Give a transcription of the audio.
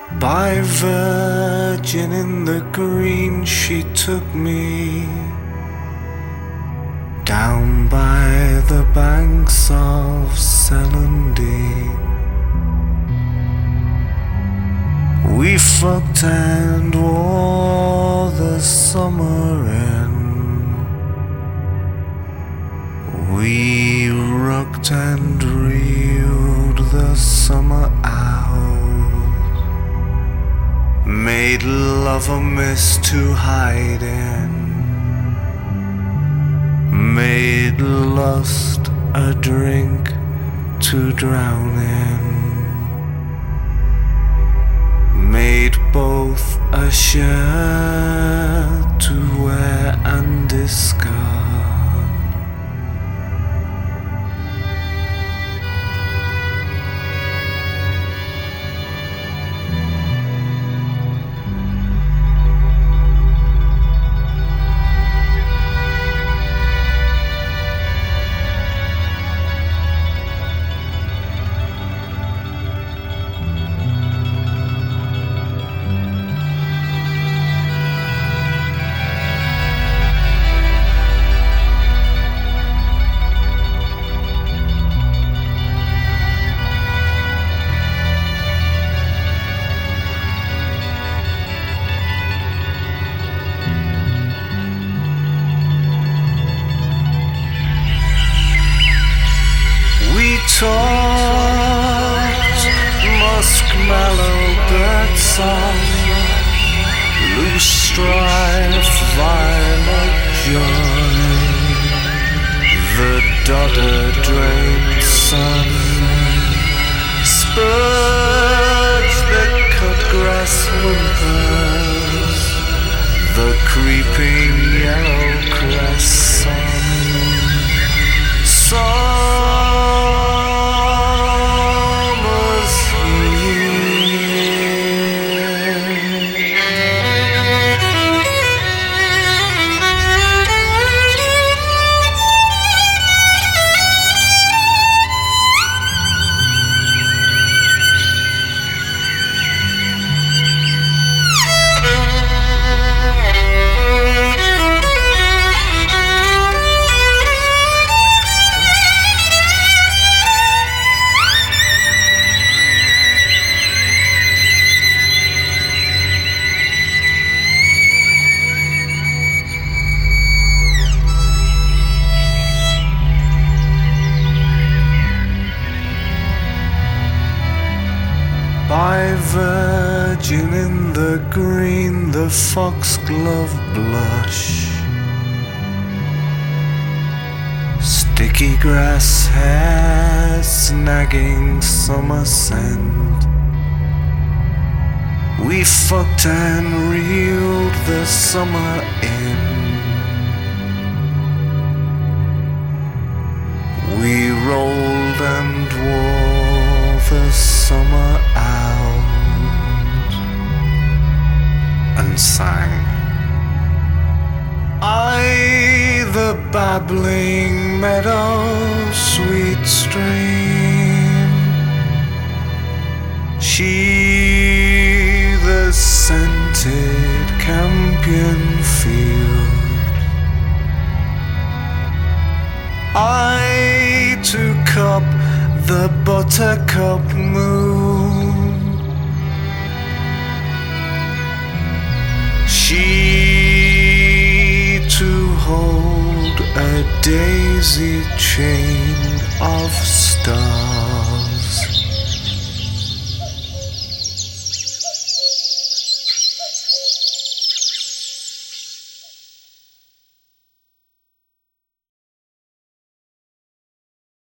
By Virgin in the green she took me, down by the banks of Celandine. We fucked and wore the summer in. We rocked and reeled the summer out, made love a mist to hide in, made lust a drink to drown in, made both a shirt to wear and discard. Talked muskmallow bird song, loose strife, violet joy, the dodder drained sun, spurge that cut grass whimpers, the creeping yellow crest sun. By Virgin in the green, the foxglove blush, sticky grass hair snagging summer scent. We fucked and reeled the summer in. We rolled and wore the summer out and sang. I, the babbling meadow, sweet stream, she, the scented campion field. I took up the buttercup moon, she to hold a daisy chain of stars.